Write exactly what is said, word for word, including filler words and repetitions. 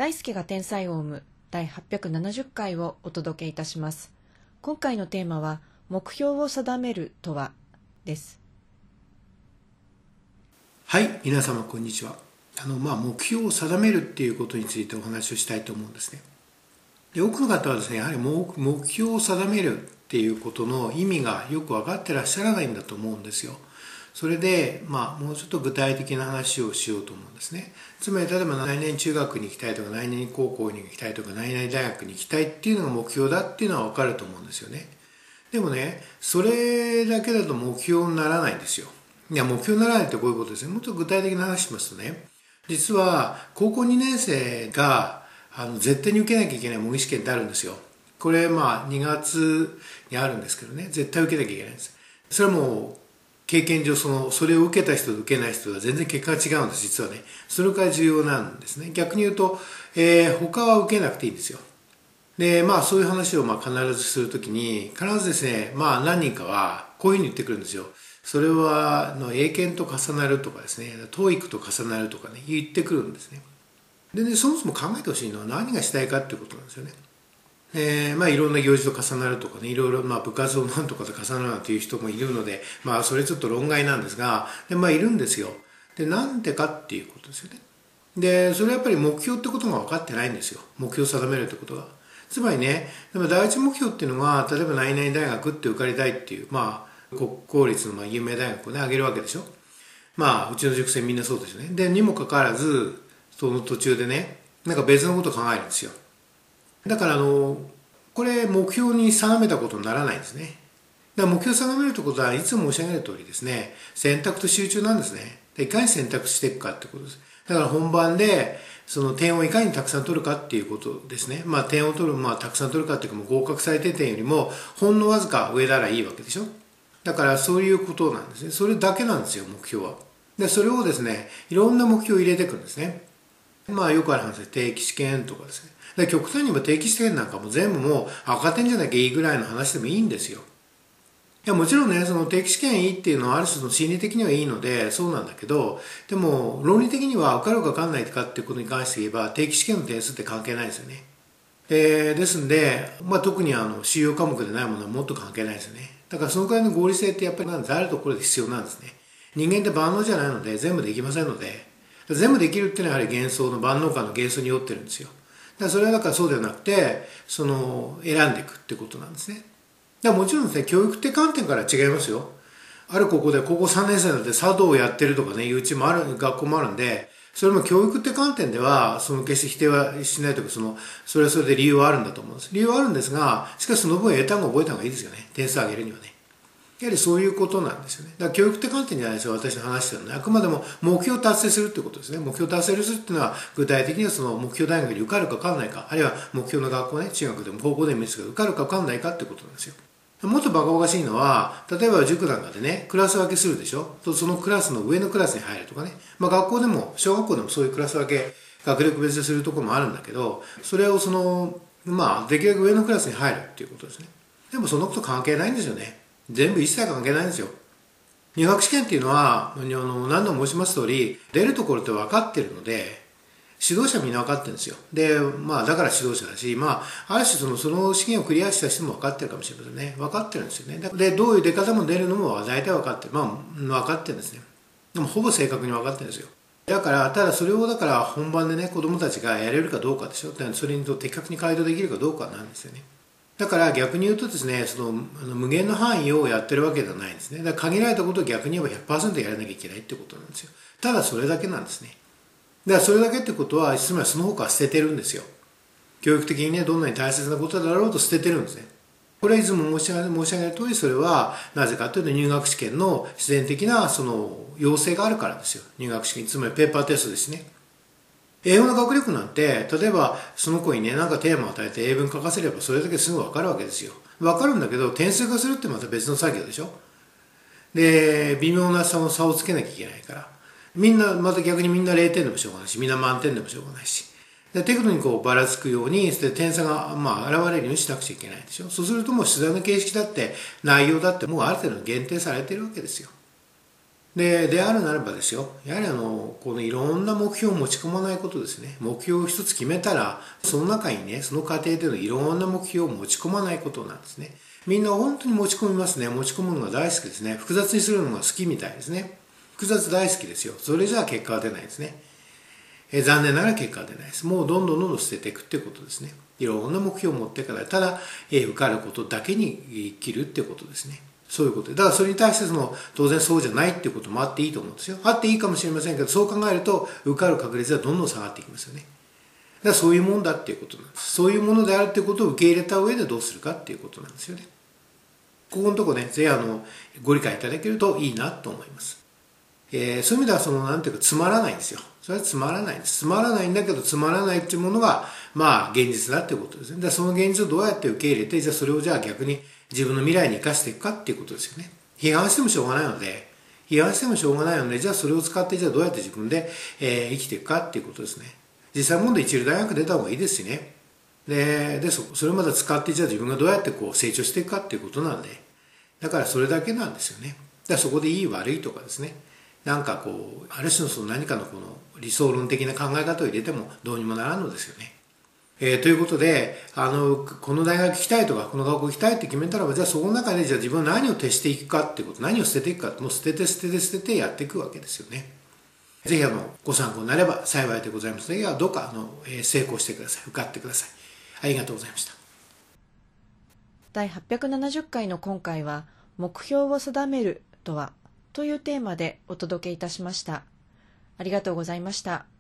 大輔が天才を生む第はっぴゃくななじゅっかいをお届けいたします。今回のテーマは目標を定めるとはです。 はい、皆様こんにちは。あのまあ目標を定めるっていうことについてお話をしたいと思うんですね。で多くの方はですね、やはり目標を定めるっていうことの意味がよく分かってらっしゃらないんだと思うんですよ。それで、まあ、もうちょっと具体的な話をしようと思うんですね。つまり、例えば来年中学に行きたいとか、来年高校に行きたいとか、来年大学に行きたいっていうのが目標だっていうのは分かると思うんですよね。でもね、それだけだと目標にならないんですよ。いや、目標にならないってこういうことですね。もっと具体的な話しますとね、実は高校にねん生があの絶対に受けなきゃいけない模擬試験ってあるんですよ。これ、まあ、にがつにあるんですけどね、絶対受けなきゃいけないんです。それはもう、経験上そのそれを受けた人と受けない人は全然結果が違うんです。実はね、それくらい重要なんですね。逆に言うと、えー、他は受けなくていいんですよ。でまあそういう話をまあ必ずするときに必ずですね、まあ何人かはこういうふうに言ってくるんですよ。それはの英検と重なるとかですね、トーイックと重なるとかね、言ってくるんですね。でね、そもそも考えてほしいのは何がしたいかっていうことなんですよね。えー、まあいろんな行事と重なるとかね、いろいろまあ部活をなんとかと重なるなんていう人もいるので、まあそれちょっと論外なんですが、でまあいるんですよ。で、なんでかっていうことですよね。で、それはやっぱり目標ってことが分かってないんですよ。目標を定めるってことが。つまりね、でも第一目標っていうのが、例えば何々大学って受かりたいっていう、まあ国公立のまあ有名大学をね、挙げるわけでしょ。まあうちの塾生みんなそうですよね。で、にもかかわらず、その途中でね、なんか別のことを考えるんですよ。だからあのこれ目標に定めたことにならないんですね。だから目標を定めるってことはいつも申し上げる通りですね、選択と集中なんですね。でいかに選択していくかってことです。だから本番でその点をいかにたくさん取るかっていうことですね。まあ点を取る、まあたくさん取るかっていうかもう合格最低点よりもほんのわずか上ならいいわけでしょ。だからそういうことなんですね。それだけなんですよ、目標は。でそれをですね、いろんな目標を入れていくんですね。まあよくある話で定期試験とかですね。で極端にも定期試験なんかも全部もう赤点じゃなきゃいいぐらいの話でもいいんですよ。いやもちろんね、その定期試験いいっていうのはある種の心理的にはいいのでそうなんだけど、でも論理的には受かるか受かんないかっていうことに関して言えば定期試験の点数って関係ないですよね。でですんで、まあ、特にあの主要科目でないものはもっと関係ないですよね。だからそのくらいの合理性ってやっぱりあるところで必要なんですね。人間って万能じゃないので全部できませんので、全部できるっていうのはやはり幻想の万能感の幻想によってるんですよ。だからそれはだからそうではなくて、その選んでいくってことなんですね。だからもちろんですね、教育って観点から違いますよ。ある高校で高校さんねん生になって茶道をやってるとかね、いううちもある、学校もあるんで、それも教育って観点では、その決して否定はしないというか、その、それはそれで理由はあるんだと思うんです。理由はあるんですが、しかしその分英単語を覚えた方がいいですよね。点数上げるにはね。やはりそういうことなんですよね。だから教育って観点じゃないですよ、私の話してるのね。あくまでも目標を達成するってことですね。目標を達成するっていうのは、具体的にはその目標大学に受かるか受かんないか、あるいは目標の学校ね、中学でも高校でもいいですけど、受かるか受かんないかってことなんですよ。もっとバカバカしいのは、例えば塾なんかでね、クラス分けするでしょ。そのクラスの上のクラスに入るとかね。まあ学校でも、小学校でもそういうクラス分け、学力別でするところもあるんだけど、それをその、まあ、できるだけ上のクラスに入るっていうことですね。でもそのこと関係ないんですよね。全部一切関係ないんですよ。入学試験っていうのは、あの何度も申します通り、出るところって分かってるので、指導者みんな分かってるんですよ。で、まあだから指導者だし、まあ、ある種その、その試験をクリアした人も分かってるかもしれませんね。分かってるんですよね。で、どういう出方も出るのも大体分かってる。まあ、分かってるんですね。でもほぼ正確に分かってるんですよ。だから、ただそれをだから本番でね、子供たちがやれるかどうかでしょ。それに的確に回答できるかどうかなんですよね。だから逆に言うとですね、そのあの無限の範囲をやってるわけではないんですね。だから限られたことを逆に言えば ひゃくパーセント やらなきゃいけないってことなんですよ。ただそれだけなんですね。だからそれだけってことは、つまりその他は捨ててるんですよ。教育的にね、どんなに大切なことだろうと捨ててるんですね。これはいつも申し上げ申し上げる通り、それはなぜかというと入学試験の自然的なその要請があるからですよ。入学試験、つまりペーパーテストですね。英語の学力なんて、例えばその子にね、なんかテーマを与えて英文書かせればそれだけすぐ分かるわけですよ。分かるんだけど、点数化するってまた別の作業でしょ。で、微妙な差を差をつけなきゃいけないから。みんな、また逆にみんなれいてんでもしょうがないし、みんな満点でもしょうがないし。で適度にこうばらつくように、点差が、まあ、現れるようにしなくちゃいけないでしょ。そうするともう取材の形式だって、内容だってもうある程度限定されているわけですよ。 で、であるならばですよ、やはりあの、このいろんな目標を持ち込まないことですね。目標を一つ決めたら、その中にね、その過程でのいろんな目標を持ち込まないことなんですね。みんな本当に持ち込みますね。持ち込むのが大好きですね。複雑にするのが好きみたいですね。複雑大好きですよ。それじゃあ結果は出ないですね。え残念ながら結果は出ないです。もうどんどんどんどん捨てていくっていうことですね。いろんな目標を持ってから、ただ、え受かることだけに生きるっていうことですね。そういうことで。だからそれに対してその、当然そうじゃないっていうこともあっていいと思うんですよ。あっていいかもしれませんけど、そう考えると、受かる確率はどんどん下がっていきますよね。だからそういうもんだっていうことなんです。そういうものであるっていうことを受け入れた上でどうするかっていうことなんですよね。ここのとこね、ぜひあの、ご理解いただけるといいなと思います。えー、そういう意味ではその、なんていうか、つまらないんですよ。それはつまらないんです。つまらないんだけど、つまらないっていうものが、まあ、現実だっていうことですね。で、その現実をどうやって受け入れて、じゃあそれをじゃあ逆に自分の未来に生かしていくかっていうことですよね。批判してもしょうがないので、批判してもしょうがないので、じゃあそれを使って、じゃあどうやって自分で、えー、生きていくかっていうことですね。実際問題一流大学出た方がいいですしね。で、で、そ、それまで使って、じゃあ自分がどうやってこう成長していくかっていうことなんで、だからそれだけなんですよね。だからそこでいい悪いとかですね。なんかこう、ある種のその何かのこの理想論的な考え方を入れてもどうにもならんのですよね。えー、ということで、あの、この大学行きたいとか、この学校行きたいって決めたらば、じゃあそこの中でじゃあ自分は何を徹していくかっていうこと、何を捨てていくか、もう捨てて捨てて捨ててやっていくわけですよね。ぜひあの、ご参考になれば幸いでございますので、どうかあの、えー、成功してください。受かってください。ありがとうございました。 だいはっぴゃくななじゅっかいの今回は、目標を定めるとはというテーマでお届けいたしました。ありがとうございました。